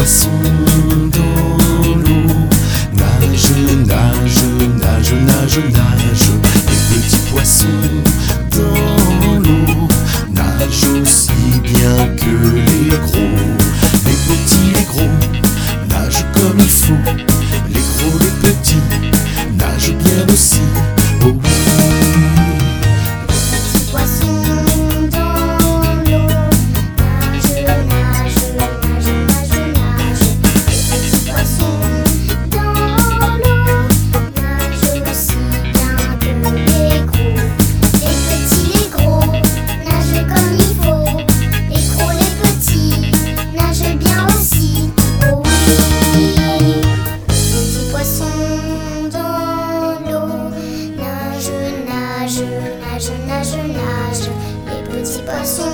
poissons dans l'eau. Nage, nage, nage, nage, nage. Les petits poissons dans l'eau nagent aussi bien que les gros. Les petits, les gros nagent comme il faut. Les gros, les petits nagent bien aussi. Oh oui. Nage, nage, nage, les petits poissons